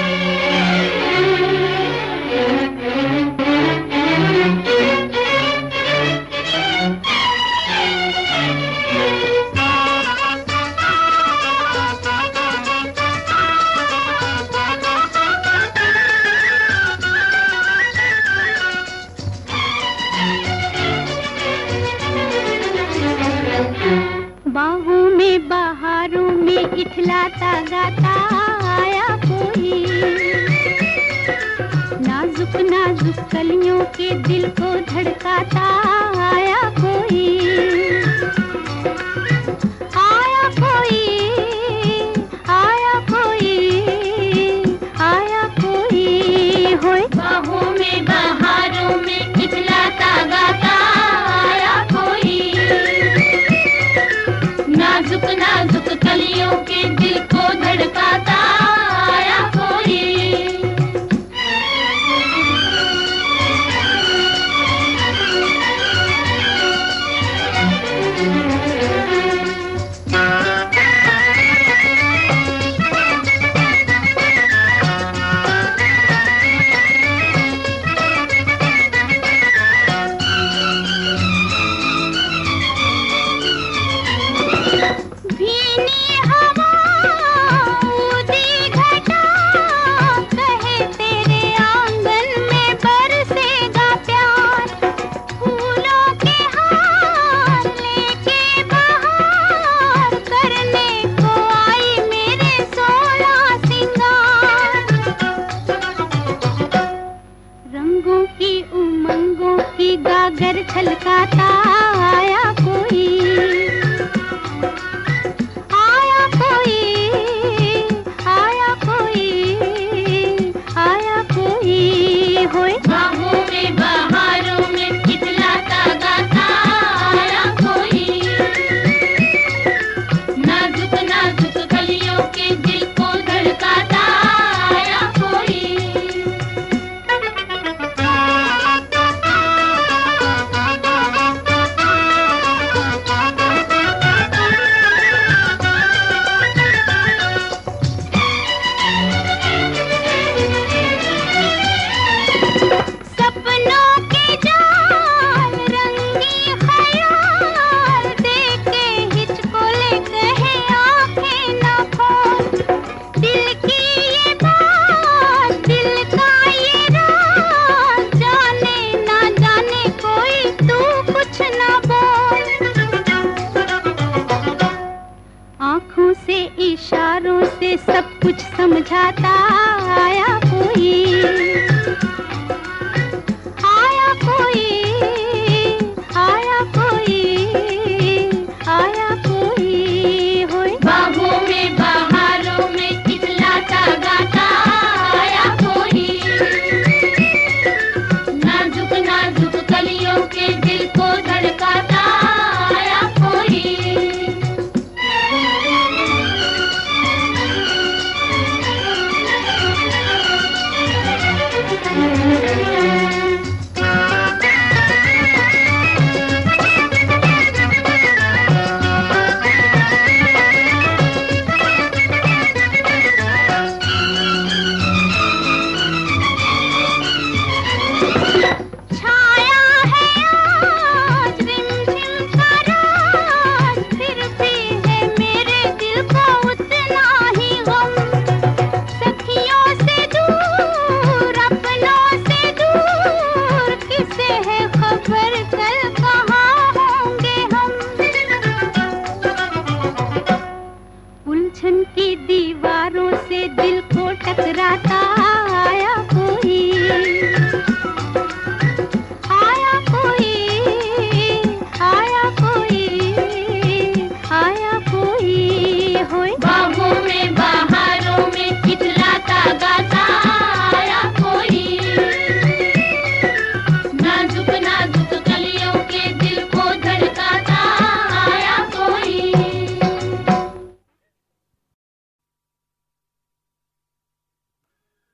बाहों में बहारों में इठलाता गाता आया कोई, नाजुक नाजुक कलियों के दिल को धड़काता आया कोई, आया कोई, आया कोई, आया कोई होए। बाहों में बहारों में इठलाता गाता आया कोई, नाजुक नाजुक कलियों के दिल को धड़काता आया कोई। भीनी हवा ऊदी घटा कहे तेरे आंगन में बरसेगा प्यार, फूलों के हार लेके बहार करने को आई मेरे 16 सिंगार। रंगों की उमंगों की गागर छलकाता आया कोई, आया कोई, आया कोई, आया कोई होए। बाहों में बहारों में इठलाता गाता आया कोई, नाजुक नाजुक कलियों के दिल को धड़काता आया कोई। सपनों के जाल रंगी ख्याल देके हिचकोले कहे आंखें ना खोल, दिल की ये बात दिल का ये राज जाने ना जाने कोई तू कुछ ना बोल। आँखों से इशारों से सब कुछ समझाता आया